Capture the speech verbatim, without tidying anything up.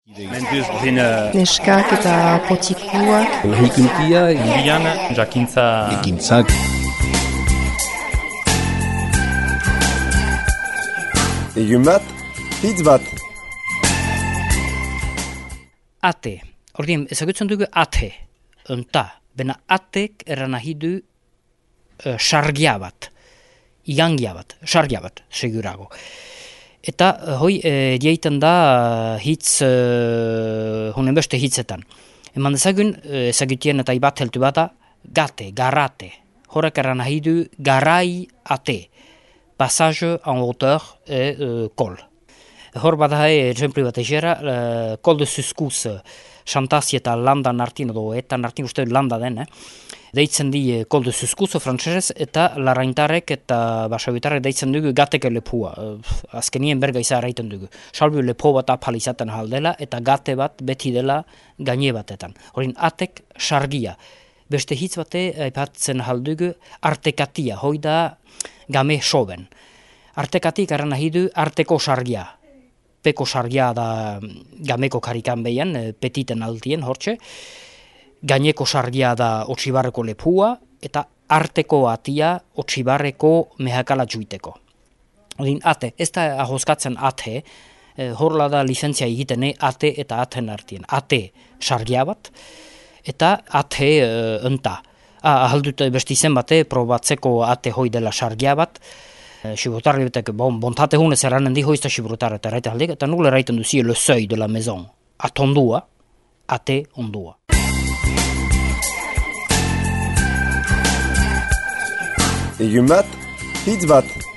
Neskak eta potikuak. Lahikuntia, Irian, jakintza... ekintzak. Egun bat, hitz bat. Ate. Ordien, ezagutzen dugu ate. Onta. Bena atek eran nahi du uh, sargia bat. Igangia bat. Sargia bat, segurago. Eta hoi e, dieiten da hitz, e, honen beste hitzetan. Eman dezagun, ezagutien eta ibat heltu bada, gate, garate. Horrek eran nahi du garai ate. Passage en hauteur e uh, kol. Hor bada e, exemplu bat egera, uh, kol de suskuz, xantasi eta landa nartin, edo eta nartin uste landa den, eh? Deitzen di eh, kol de suskuzo frantsesez eta larraintarek eta basabitarrek deitzen dugu gateke lepua. Uh, azkenien berga izan eraiten dugu. Salbu lepo bat apal izaten haldela eta gate bat beti dela gaine batetan. Horin atek sargia. Beste hitz bate aipatzen haldugu artekatia. Hoi da game soben. Artekatik eran nahi du arteko sargia. Peko sargia da gameko karikan behian, petiten altien hortxe. Gaineko sargia da otxibarreko lepua, eta arteko atia otxibarreko mehakala juiteko. Odin, ate, ez da ahoskatzen ate, eh, horla da lizentzia egitene ate eta aten artien. Ate sargia bat, eta ate eh, enta. Ah, ahaldut beste izen bate, probatzeko ate hoi dela sargia bat, eh, xibotarri betek, bon, bontate hunez eranen di hoizta xibotarri eta eraiten aldik, eta nule eraiten duzi le seuil de la maison. Atondua, ate ondua. Egun bat, hitz bat.